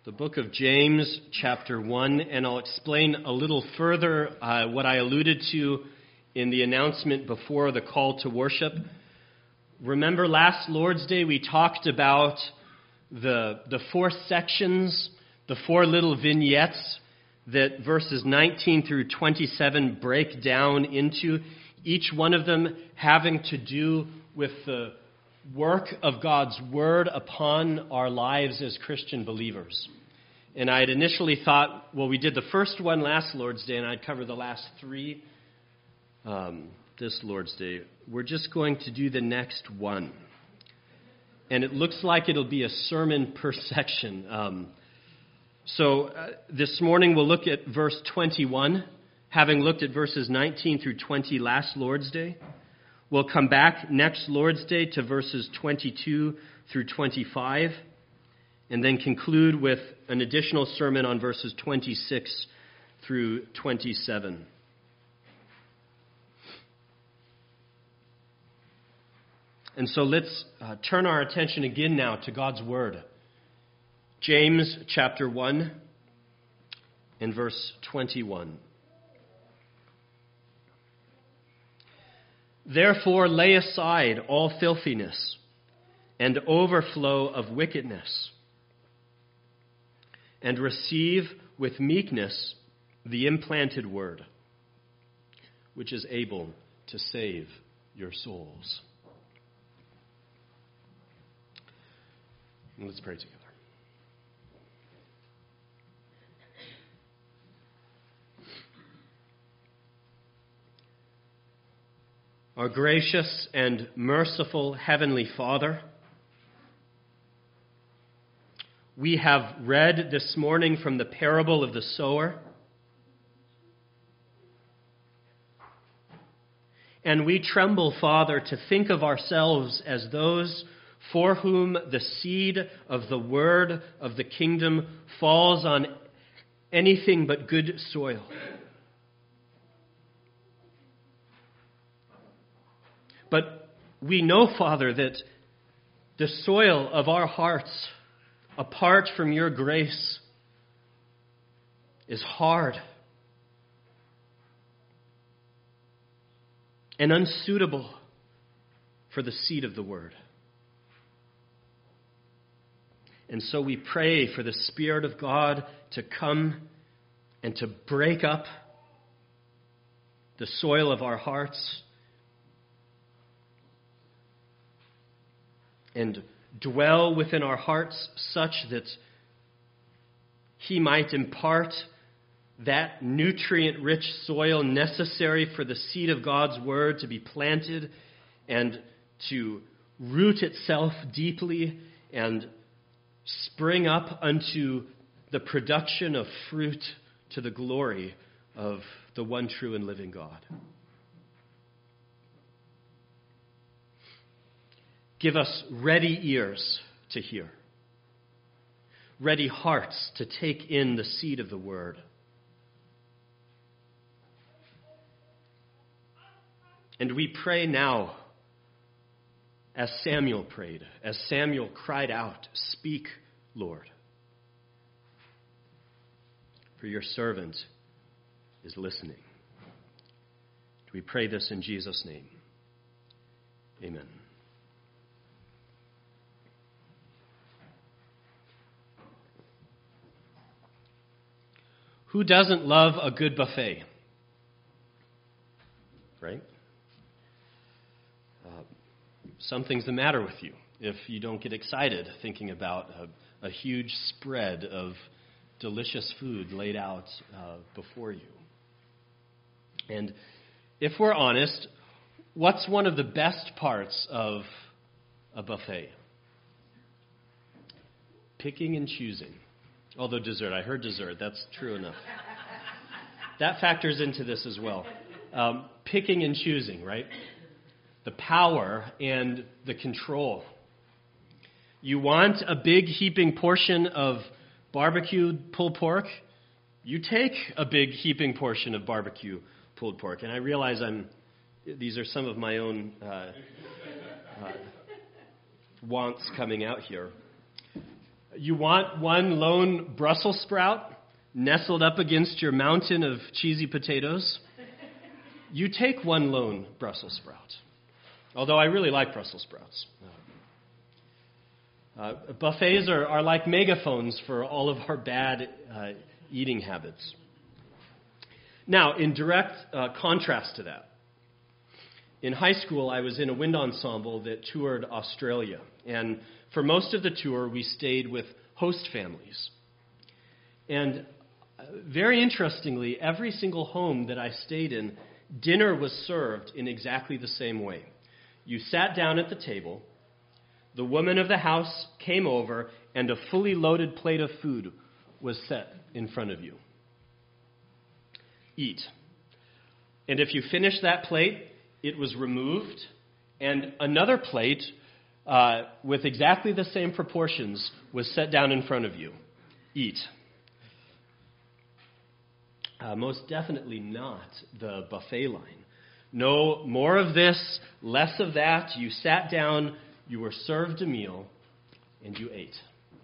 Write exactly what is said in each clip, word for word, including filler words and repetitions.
the book of James, chapter one, and I'll explain a little further uh, what I alluded to in the announcement before the call to worship. Remember last Lord's Day we talked about the, the four sections, the four little vignettes that verses nineteen through twenty-seven break down into, each one of them having to do with the work of God's Word upon our lives as Christian believers. And I had initially thought, well, we did the first one last Lord's Day, and I'd cover the last three um, this Lord's Day. We're just going to do the next one. And it looks like it'll be a sermon per section. Um, so uh, this morning we'll look at verse twenty-one, having looked at verses nineteen through twenty last Lord's Day. We'll come back next Lord's Day to verses twenty-two through twenty-five, and then conclude with an additional sermon on verses twenty-six through twenty-seven. And so let's uh, turn our attention again now to God's Word. James chapter one and verse twenty-one. Therefore lay aside all filthiness and overflow of wickedness, and receive with meekness the implanted word, which is able to save your souls. And let's pray together. Our gracious and merciful Heavenly Father, we have read this morning from the parable of the sower, and we tremble, Father, to think of ourselves as those for whom the seed of the word of the kingdom falls on anything but good soil. But we know, Father, that the soil of our hearts, apart from your grace, is hard and unsuitable for the seed of the word. And so we pray for the Spirit of God to come and to break up the soil of our hearts and dwell within our hearts such that He might impart that nutrient-rich soil necessary for the seed of God's Word to be planted and to root itself deeply and spring up unto the production of fruit to the glory of the one true and living God. Give us ready ears to hear, ready hearts to take in the seed of the word. And we pray now, as Samuel prayed, as Samuel cried out, "Speak, Lord, for your servant is listening." We pray this in Jesus' name. Amen. Who doesn't love a good buffet? Right? Uh, something's the matter with you if you don't get excited thinking about a, a huge spread of delicious food laid out uh, before you. And if we're honest, what's one of the best parts of a buffet? Picking and choosing. Although dessert, I heard dessert, that's true enough. That factors into this as well. Um, picking and choosing, right? The power and the control. You want a big heaping portion of barbecued pulled pork? You take a big heaping portion of barbecue pulled pork. And I realize I'm, these are some of my own uh, uh, wants coming out here. You want one lone Brussels sprout nestled up against your mountain of cheesy potatoes? You take one lone Brussels sprout. Although I really like Brussels sprouts. Uh, buffets are, are like megaphones for all of our bad uh, eating habits. Now, in direct uh, contrast to that, in high school I was in a wind ensemble that toured Australia. And for most of the tour, we stayed with host families. And very interestingly, every single home that I stayed in, dinner was served in exactly the same way. You sat down at the table, the woman of the house came over, and a fully loaded plate of food was set in front of you. Eat. And if you finished that plate, it was removed, and another plate uh, with exactly the same proportions was set down in front of you. Eat. Uh, most definitely not the buffet line. No more of this, less of that. You sat down, you were served a meal, and you ate.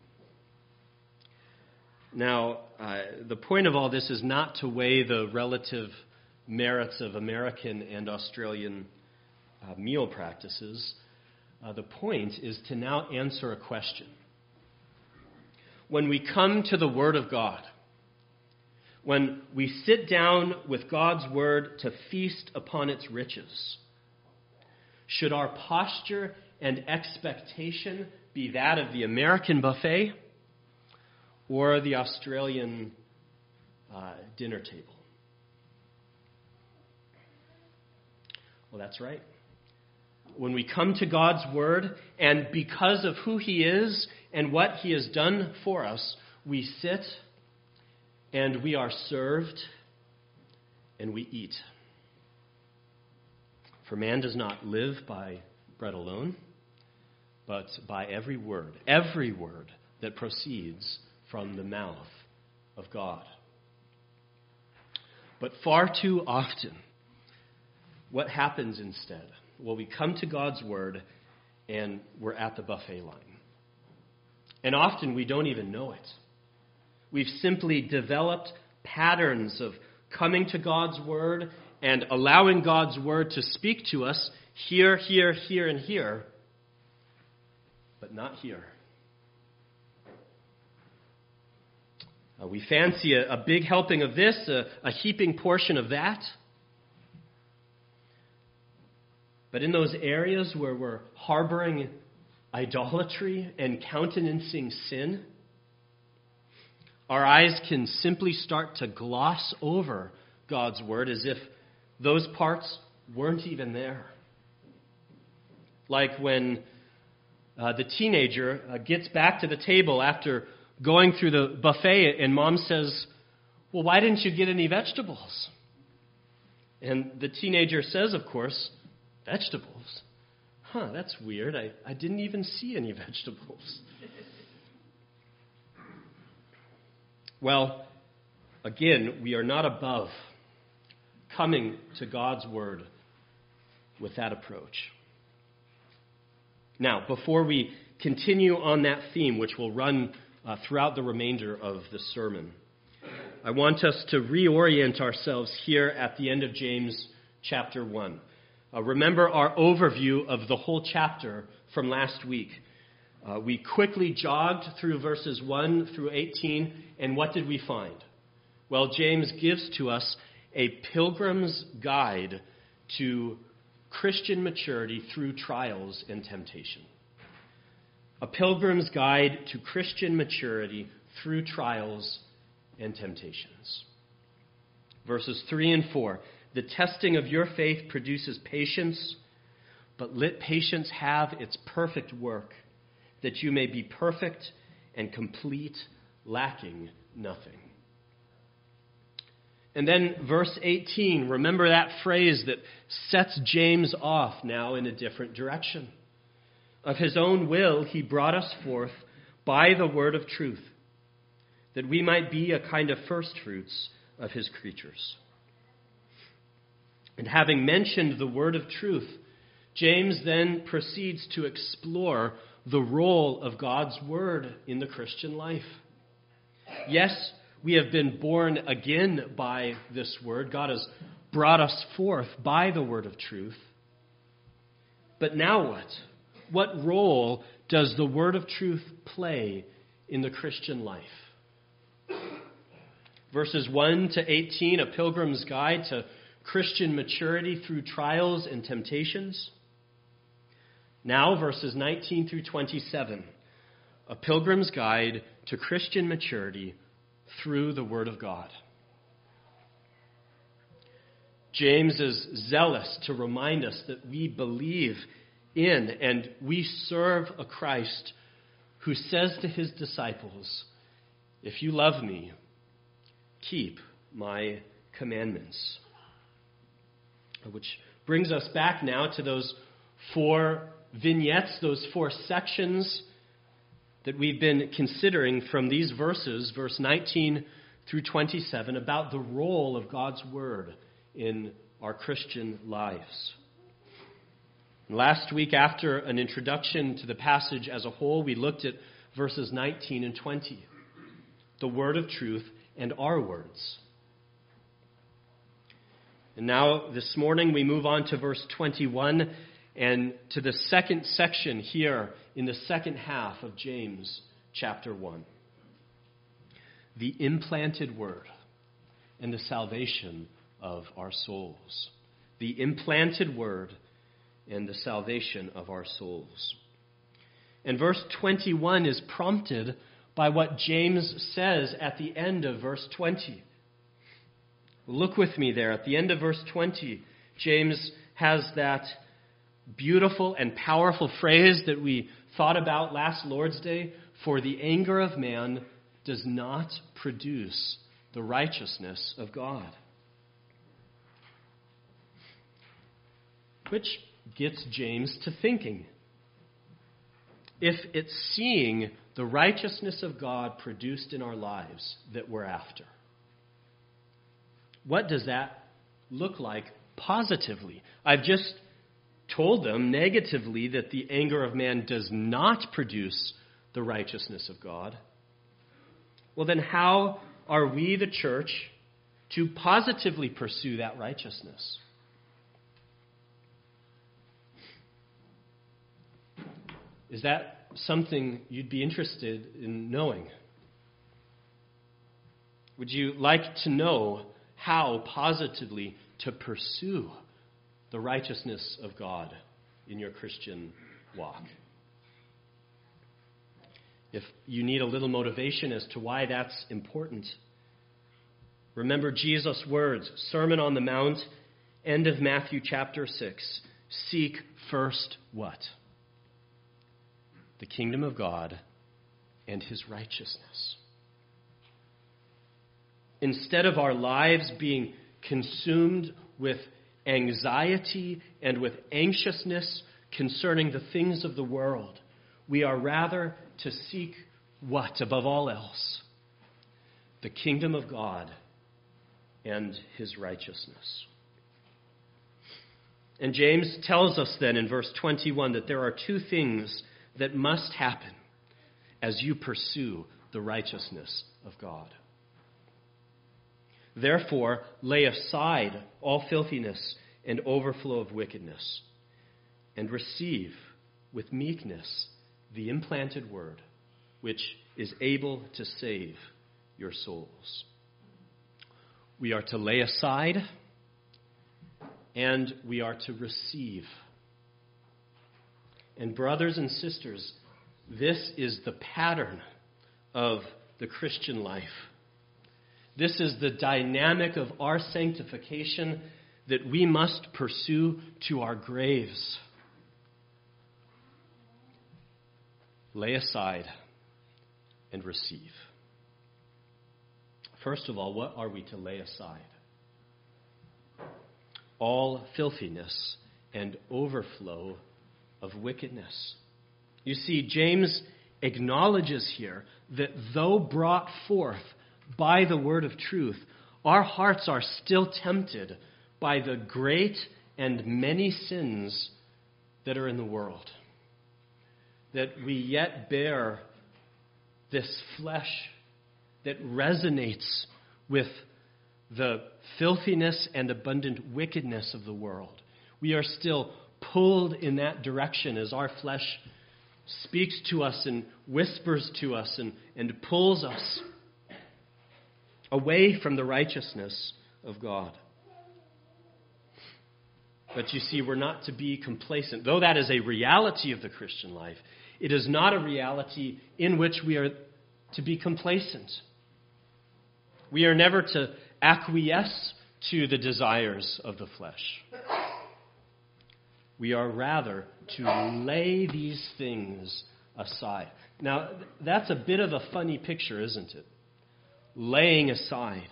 Now, uh, the point of all this is not to weigh the relative merits of American and Australian uh, meal practices. Uh, the point is to now answer a question. When we come to the Word of God, when we sit down with God's Word to feast upon its riches, should our posture and expectation be that of the American buffet or the Australian uh, dinner table? Well, that's right. When we come to God's Word, and because of who He is and what He has done for us, we sit and we are served and we eat. For man does not live by bread alone, but by every word, every word that proceeds from the mouth of God. But far too often, what happens instead? Well, we come to God's Word and we're at the buffet line. And often we don't even know it. We've simply developed patterns of coming to God's Word and allowing God's Word to speak to us here, here, here, and here, but not here. Uh, we fancy a, a big helping of this, a, a heaping portion of that. But in those areas where we're harboring idolatry and countenancing sin, our eyes can simply start to gloss over God's Word as if those parts weren't even there. Like when uh, the teenager uh, gets back to the table after going through the buffet and mom says, "Well, why didn't you get any vegetables?" And the teenager says, of course, "Vegetables? Huh, that's weird. I, I didn't even see any vegetables." Well, again, we are not above coming to God's Word with that approach. Now, before we continue on that theme, which will run uh, throughout the remainder of the sermon, I want us to reorient ourselves here at the end of James chapter one. Uh, remember our overview of the whole chapter from last week. Uh, we quickly jogged through verses one through eighteen, and what did we find? Well, James gives to us a pilgrim's guide to Christian maturity through trials and temptation. A pilgrim's guide to Christian maturity through trials and temptations. Verses three and four. The testing of your faith produces patience, but let patience have its perfect work, that you may be perfect and complete, lacking nothing. And then verse eighteen, remember that phrase that sets James off now in a different direction. Of his own will, he brought us forth by the word of truth, that we might be a kind of first fruits of his creatures. And having mentioned the word of truth, James then proceeds to explore the role of God's word in the Christian life. Yes, we have been born again by this word. God has brought us forth by the word of truth. But now what? What role does the word of truth play in the Christian life? Verses one to eighteen, a pilgrim's guide to Christian maturity through trials and temptations. Now, verses nineteen through twenty-seven, a pilgrim's guide to Christian maturity through the Word of God. James is zealous to remind us that we believe in and we serve a Christ who says to his disciples, "If you love me, keep my commandments." Which brings us back now to those four vignettes, those four sections that we've been considering from these verses, verse nineteen through twenty-seven, about the role of God's word in our Christian lives. Last week, after an introduction to the passage as a whole, we looked at verses nineteen and twenty, the word of truth and our words. And now, this morning, we move on to verse twenty-one and to the second section here in the second half of James chapter one. The implanted word and the salvation of our souls. The implanted word and the salvation of our souls. And verse twenty-one is prompted by what James says at the end of verse twenty. Look with me there. At the end of verse twenty, James has that beautiful and powerful phrase that we thought about last Lord's Day, "For the anger of man does not produce the righteousness of God." Which gets James to thinking. If it's seeing the righteousness of God produced in our lives that we're after, what does that look like positively? I've just told them negatively that the anger of man does not produce the righteousness of God. Well, then how are we, the church, to positively pursue that righteousness? Is that something you'd be interested in knowing? Would you like to know how positively to pursue the righteousness of God in your Christian walk? If you need a little motivation as to why that's important, remember Jesus' words, Sermon on the Mount, end of Matthew chapter six. Seek first what? The kingdom of God and his righteousness. Instead of our lives being consumed with anxiety and with anxiousness concerning the things of the world, we are rather to seek what above all else? The kingdom of God and his righteousness. And James tells us then in verse twenty-one that there are two things that must happen as you pursue the righteousness of God. Therefore, lay aside all filthiness and overflow of wickedness, and receive with meekness the implanted word, which is able to save your souls. We are to lay aside, and we are to receive. And brothers and sisters, this is the pattern of the Christian life. This is the dynamic of our sanctification that we must pursue to our graves. Lay aside and receive. First of all, what are we to lay aside? All filthiness and overflow of wickedness. You see, James acknowledges here that though brought forth by the word of truth, our hearts are still tempted by the great and many sins that are in the world. that we yet bear this flesh that resonates with the filthiness and abundant wickedness of the world. We are still pulled in that direction as our flesh speaks to us and whispers to us and, and pulls us away from the righteousness of God. But you see, we're not to be complacent. Though that is a reality of the Christian life, it is not a reality in which we are to be complacent. We are never to acquiesce to the desires of the flesh. We are rather to lay these things aside. Now, that's a bit of a funny picture, isn't it? Laying aside.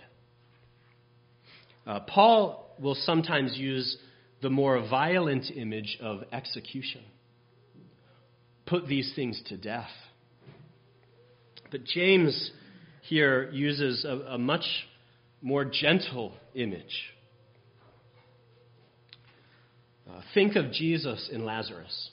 Uh, Paul will sometimes use the more violent image of execution. Put these things to death. But James here uses a, a much more gentle image. Uh, think of Jesus in Lazarus.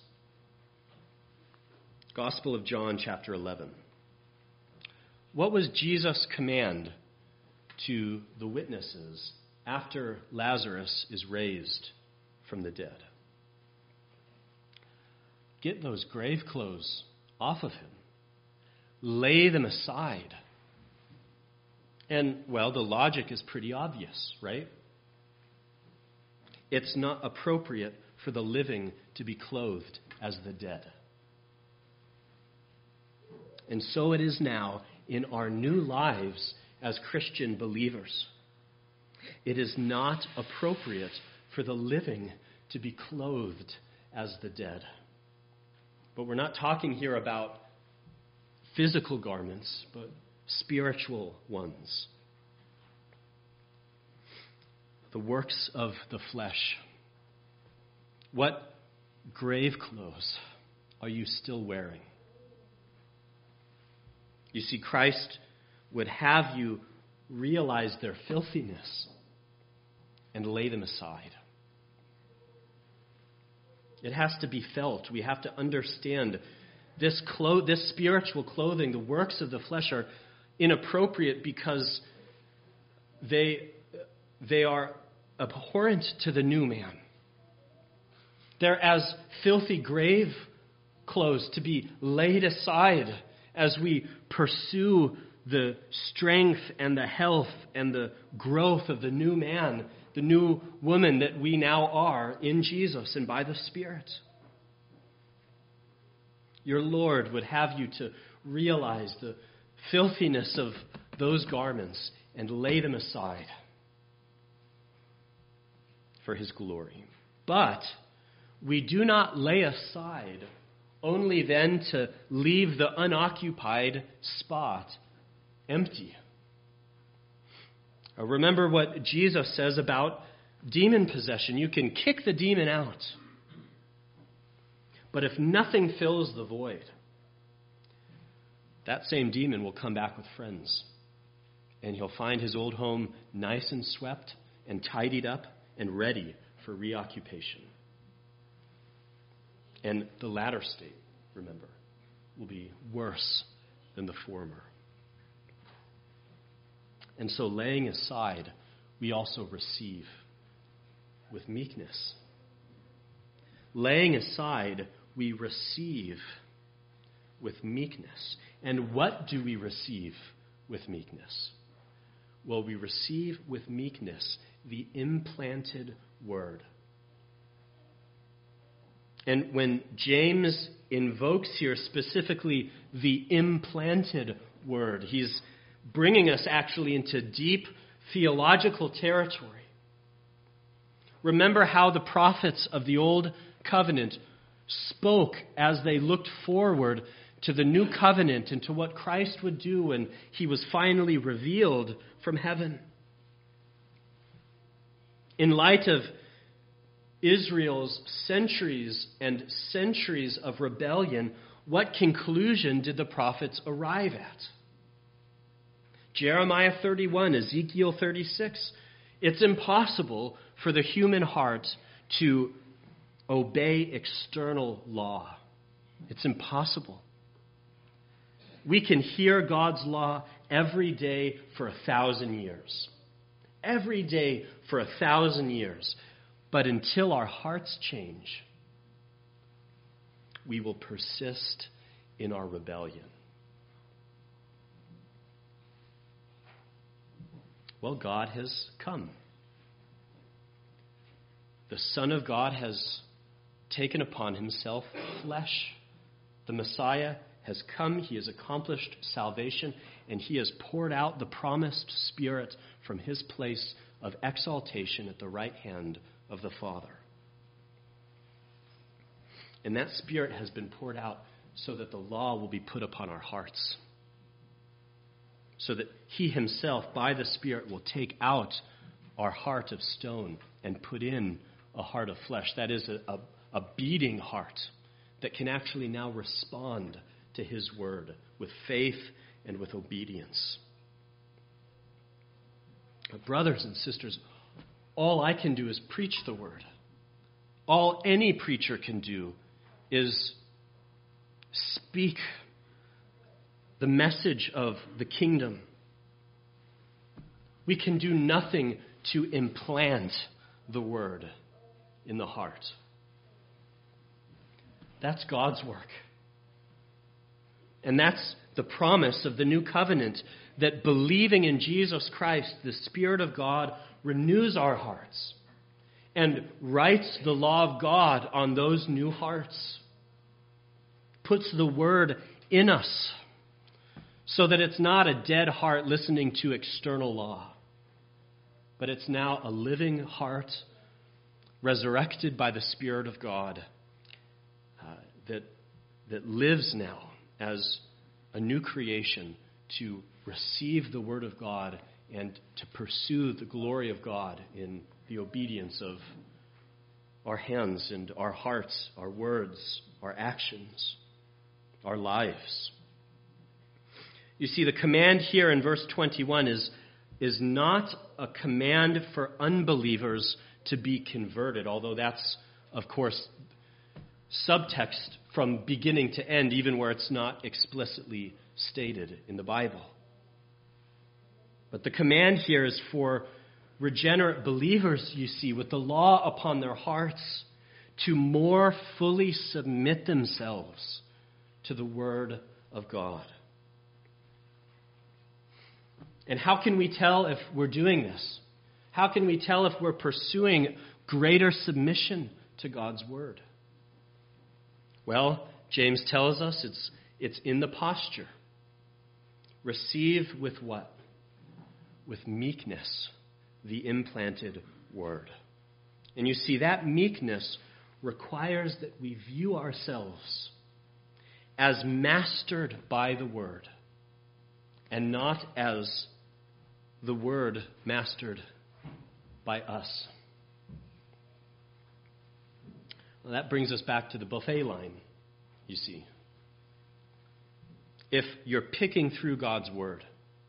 Gospel of John, chapter eleven. What was Jesus' command to the witnesses after Lazarus is raised from the dead? Get those grave clothes off of him. Lay them aside. And, well, the logic is pretty obvious, right? It's not appropriate for the living to be clothed as the dead. And so it is now in our new lives as Christian believers. It is not appropriate for the living to be clothed as the dead. But we're not talking here about physical garments, but spiritual ones. The works of the flesh. What grave clothes are you still wearing? You see, Christ would have you realize their filthiness and lay them aside. It has to be felt. We have to understand this clo- this spiritual clothing, the works of the flesh, are inappropriate because they, they are abhorrent to the new man. They're as filthy grave clothes to be laid aside as we pursue the strength and the health and the growth of the new man, the new woman that we now are in Jesus and by the Spirit. Your Lord would have you to realize the filthiness of those garments and lay them aside for His glory. But we do not lay aside only then to leave the unoccupied spot empty. Uh, remember what Jesus says about demon possession. You can kick the demon out, but if nothing fills the void, that same demon will come back with friends, and he'll find his old home nice and swept and tidied up and ready for reoccupation. And the latter state, remember, will be worse than the former. And so laying aside, we also receive with meekness. Laying aside, we receive with meekness. And what do we receive with meekness? Well, we receive with meekness the implanted word. And when James invokes here specifically the implanted word, he's bringing us actually into deep theological territory. Remember how the prophets of the Old Covenant spoke as they looked forward to the new covenant and to what Christ would do when he was finally revealed from heaven. In light of Israel's centuries and centuries of rebellion, what conclusion did the prophets arrive at? Jeremiah thirty-one, Ezekiel thirty-six. It's impossible for the human heart to obey external law. It's impossible. We can hear God's law every day for a thousand years. Every day for a thousand years. But until our hearts change, we will persist in our rebellion. Well, God has come. The Son of God has taken upon himself flesh. The Messiah has come. He has accomplished salvation, and he has poured out the promised Spirit from his place of exaltation at the right hand of the Father. And that Spirit has been poured out so that the law will be put upon our hearts. So that he himself, by the Spirit, will take out our heart of stone and put in a heart of flesh. That is a, a, a beating heart that can actually now respond to his word with faith and with obedience. But brothers and sisters, all I can do is preach the word. All any preacher can do is speak the message of the kingdom. We can do nothing to implant the word in the heart. That's God's work. And that's the promise of the new covenant, that believing in Jesus Christ, the Spirit of God renews our hearts and writes the law of God on those new hearts, puts the word in us, so that it's not a dead heart listening to external law, but it's now a living heart resurrected by the Spirit of God uh, that, that lives now as a new creation to receive the Word of God and to pursue the glory of God in the obedience of our hands and our hearts, our words, our actions, our lives. You see, the command here in verse twenty-one is, is not a command for unbelievers to be converted, although that's, of course, subtext from beginning to end, even where it's not explicitly stated in the Bible. But the command here is for regenerate believers, you see, with the law upon their hearts, to more fully submit themselves to the Word of God. And how can we tell if we're doing this? How can we tell if we're pursuing greater submission to God's Word? Well, James tells us it's, it's in the posture. Receive with what? With meekness the implanted Word. And you see, that meekness requires that we view ourselves as mastered by the Word and not as the Word mastered by us. Well, that brings us back to the buffet line, you see. If you're picking through God's Word,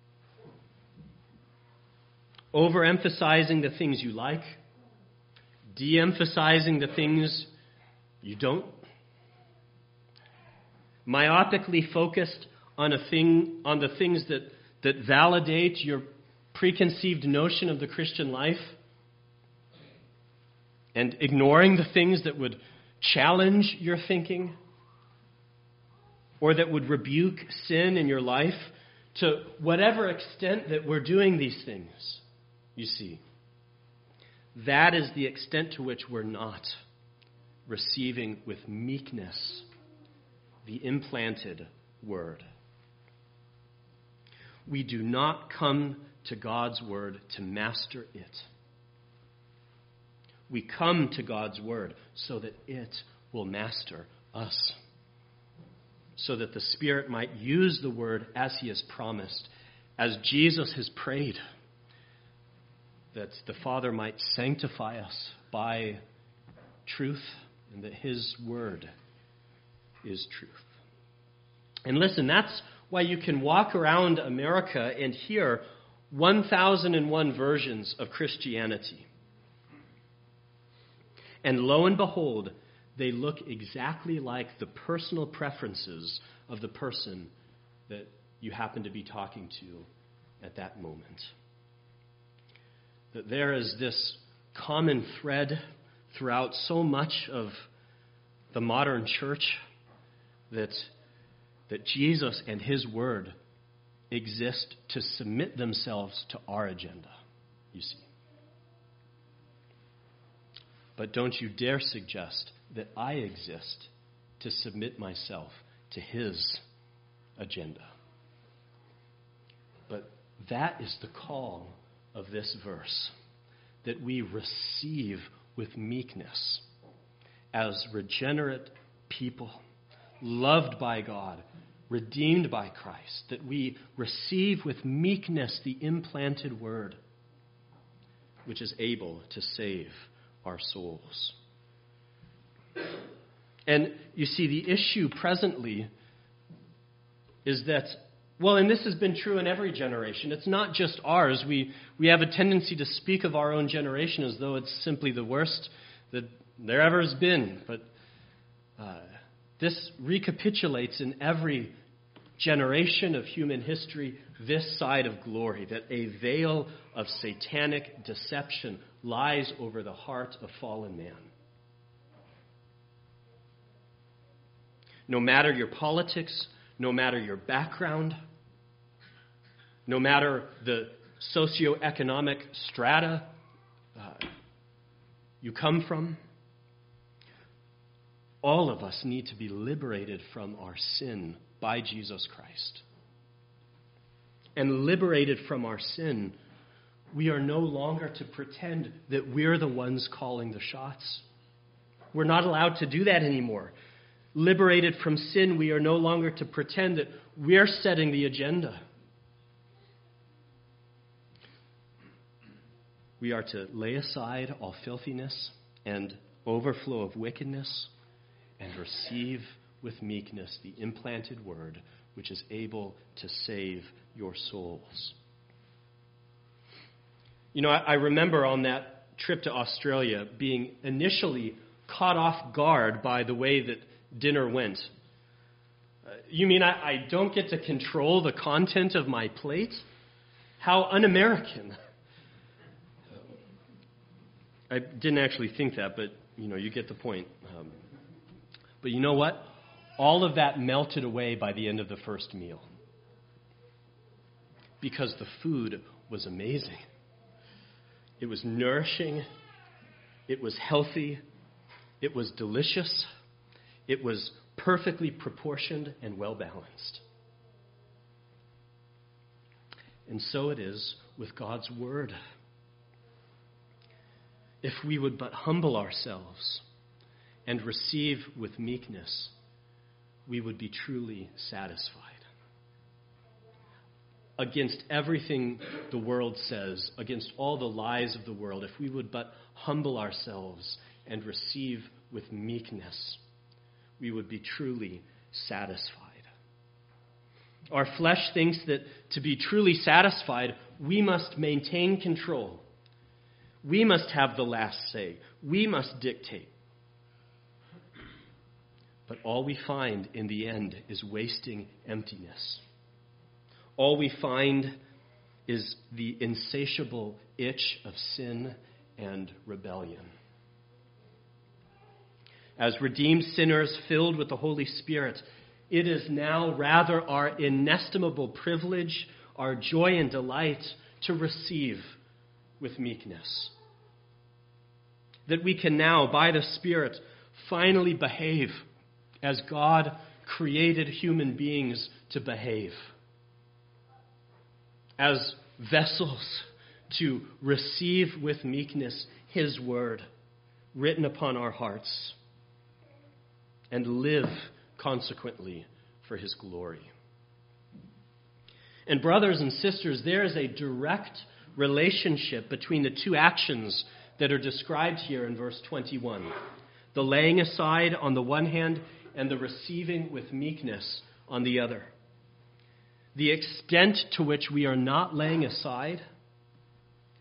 overemphasizing the things you like, de-emphasizing the things you don't, myopically focused on a thing, on the things that, that validate your preconceived notion of the Christian life, and ignoring the things that would challenge your thinking or that would rebuke sin in your life, to whatever extent that we're doing these things, you see, that is the extent to which we're not receiving with meekness the implanted Word. We do not come to God's Word to master it. We come to God's Word so that it will master us, so that the Spirit might use the Word as He has promised, as Jesus has prayed, that the Father might sanctify us by truth, and that His Word is truth. And listen, that's why you can walk around America and hear one thousand one versions of Christianity. And lo and behold, they look exactly like the personal preferences of the person that you happen to be talking to at that moment. That there is this common thread throughout so much of the modern church that, that Jesus and his word exist to submit themselves to our agenda, you see. But don't you dare suggest that I exist to submit myself to his agenda. But that is the call of this verse, that we receive with meekness as regenerate people, loved by God, redeemed by Christ, that we receive with meekness the implanted word, which is able to save our souls. And you see, the issue presently is that, well, and this has been true in every generation. It's not just ours. We we have a tendency to speak of our own generation as though it's simply the worst that there ever has been. But uh, this recapitulates in every generation of human history this side of glory, that a veil of satanic deception lies over the heart of fallen man. No matter your politics, no matter your background, no matter the socioeconomic strata uh, you come from, all of us need to be liberated from our sin by Jesus Christ. And liberated from our sin, we are no longer to pretend that we're the ones calling the shots. We're not allowed to do that anymore. Liberated from sin, we are no longer to pretend that we're setting the agenda. We are to lay aside all filthiness and overflow of wickedness and receive with meekness the implanted word, which is able to save your souls. You know, I, I remember on that trip to Australia being initially caught off guard by the way that dinner went. Uh, you mean I, I don't get to control the content of my plate? How un-American. I didn't actually think that, but, you know, you get the point. Um, but you know what? All of that melted away by the end of the first meal. Because the food was amazing. It was nourishing. It was healthy. It was delicious. It was perfectly proportioned and well-balanced. And so it is with God's word. If we would but humble ourselves and receive with meekness, we would be truly satisfied. Against everything the world says, against all the lies of the world, if we would but humble ourselves and receive with meekness, we would be truly satisfied. Our flesh thinks that to be truly satisfied, we must maintain control. We must have the last say. We must dictate. But all we find in the end is wasting emptiness. All we find is the insatiable itch of sin and rebellion. As redeemed sinners filled with the Holy Spirit, it is now rather our inestimable privilege, our joy and delight to receive with meekness. That we can now, by the Spirit, finally behave as God created human beings to behave. As vessels to receive with meekness His word written upon our hearts and live consequently for His glory. And brothers and sisters, there is a direct relationship between the two actions that are described here in verse twenty-one. The laying aside on the one hand and the receiving with meekness on the other. The extent to which we are not laying aside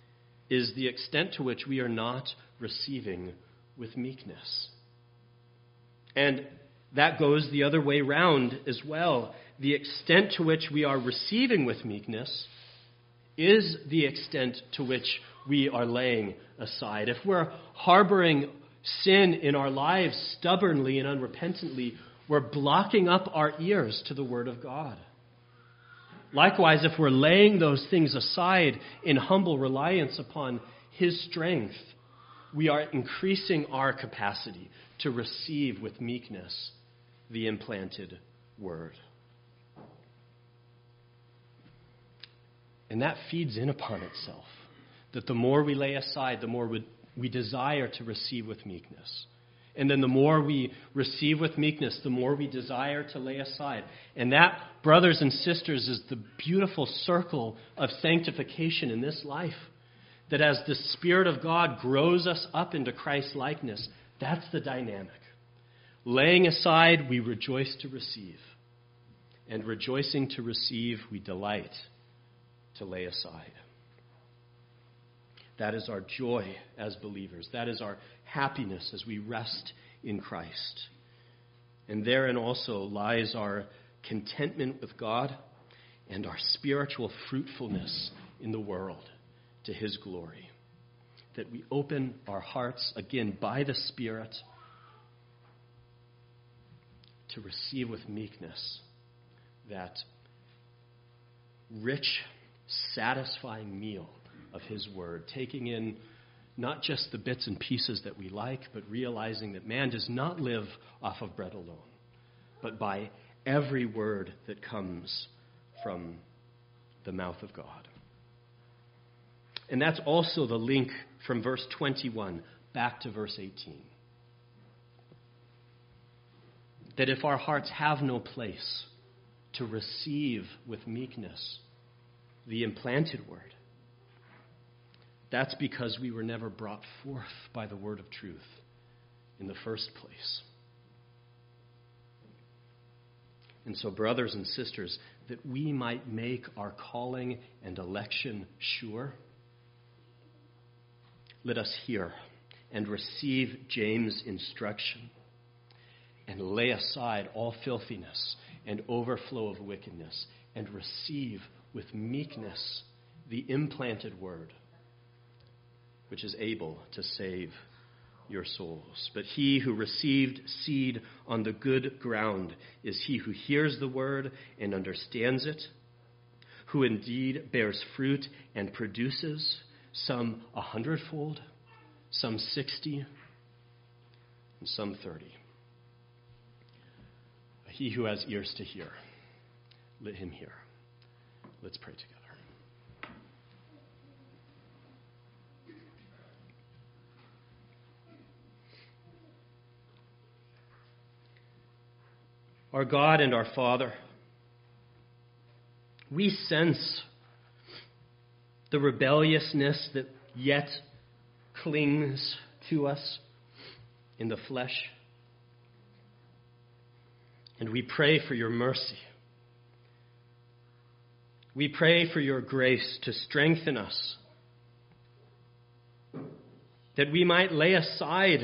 is the extent to which we are not receiving with meekness. And that goes the other way round as well. The extent to which we are receiving with meekness is the extent to which we are laying aside. If we're harboring sin in our lives stubbornly and unrepentantly, we're blocking up our ears to the Word of God. Likewise, if we're laying those things aside in humble reliance upon His strength, we are increasing our capacity to receive with meekness the implanted Word. And that feeds in upon itself, that the more we lay aside, the more we, we desire to receive with meekness. And then the more we receive with meekness, the more we desire to lay aside. And that, brothers and sisters, is the beautiful circle of sanctification in this life. That as the Spirit of God grows us up into Christ's likeness, that's the dynamic. Laying aside, we rejoice to receive. And rejoicing to receive, we delight to lay aside. That is our joy as believers. That is our happiness as we rest in Christ. And therein also lies our contentment with God and our spiritual fruitfulness in the world to His glory. That we open our hearts again by the Spirit to receive with meekness that rich, satisfying meal of His Word, taking in not just the bits and pieces that we like, but realizing that man does not live off of bread alone, but by every word that comes from the mouth of God. And that's also the link from verse twenty-one back to verse eighteen. That if our hearts have no place to receive with meekness the implanted Word, that's because we were never brought forth by the word of truth in the first place. And so, brothers and sisters, that we might make our calling and election sure, let us hear and receive James' instruction and lay aside all filthiness and overflow of wickedness and receive with meekness the implanted Word, which is able to save your souls. But he who received seed on the good ground is he who hears the word and understands it, who indeed bears fruit and produces some a hundredfold, some sixty, and some thirty. He who has ears to hear, let him hear. Let's pray together. Our God and our Father, we sense the rebelliousness that yet clings to us in the flesh. And we pray for your mercy. We pray for your grace to strengthen us, that we might lay aside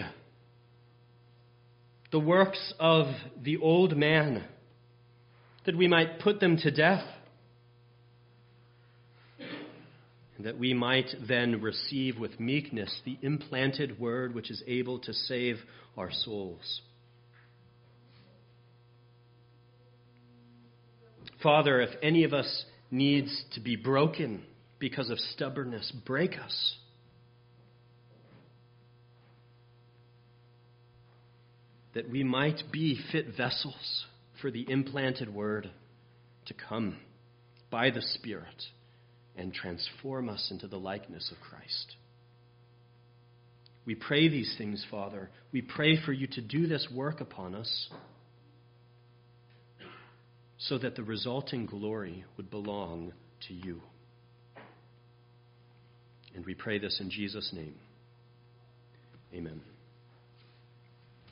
the works of the old man, that we might put them to death, and that we might then receive with meekness the implanted word which is able to save our souls. Father, if any of us needs to be broken because of stubbornness, break us. That we might be fit vessels for the implanted word to come by the Spirit and transform us into the likeness of Christ. We pray these things, Father. We pray for you to do this work upon us so that the resulting glory would belong to you. And we pray this in Jesus' name. Amen.